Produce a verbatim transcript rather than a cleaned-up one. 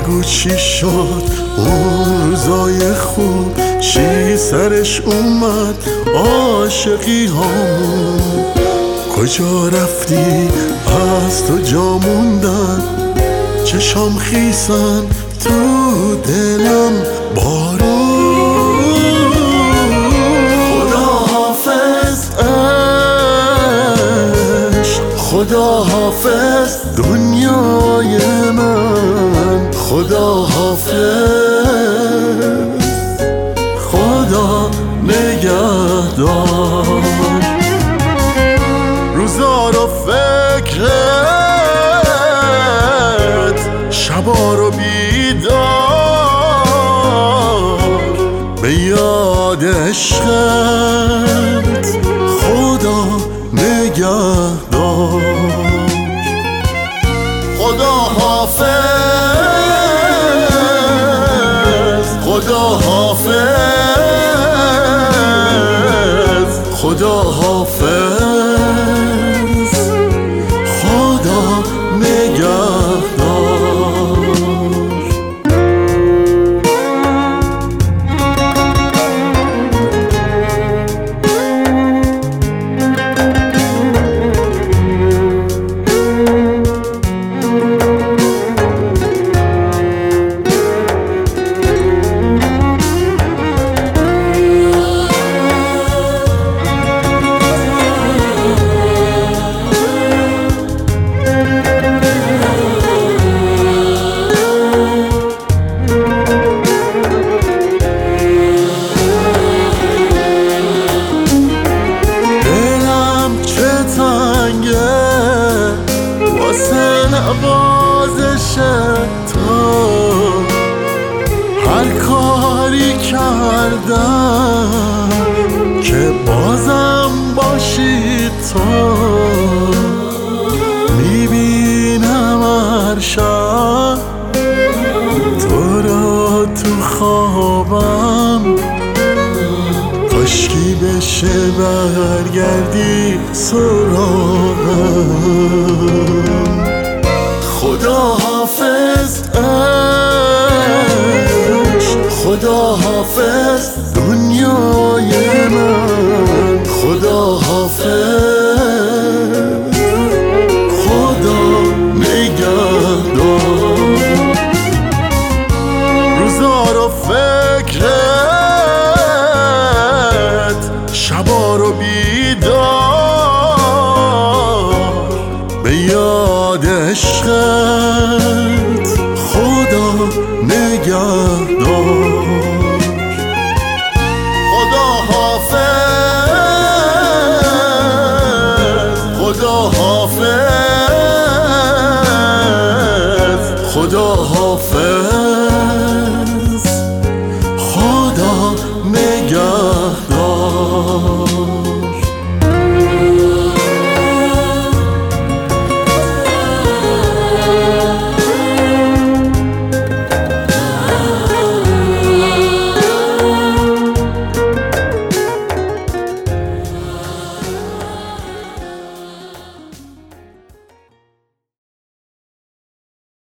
بگو چی شد اون روزای خوب، چی سرش اومد عاشقی هامون، کجا رفتی از تو جا موندن، چشام خیسن تو دلم بارون. خدا حافظ عشق، خدا حافظ دنیای من، خدا حافظ، خدا نگهدار. روزا رو فکرت، شبا رو بیدار، به یاد عشقت خدا نگهدار. خدا حافظ، خدا حافظ، خدا حافظ، خدا نگهدار. نوازش تو هر کاری کردم که بازم باشی تو، میبینم هر شب تو را تو خوابم، کاشکی بشه برگردی سراغم. خدا حافظ عشق، خدا حافظ دنیای من، خدا حافظ، خدا نگهدار. روزا رو فکرت، شبا رو بیدار، به یاد عشقت خدا نگهدار. خدا حافظ، خدا حافظ، خدا حافظ.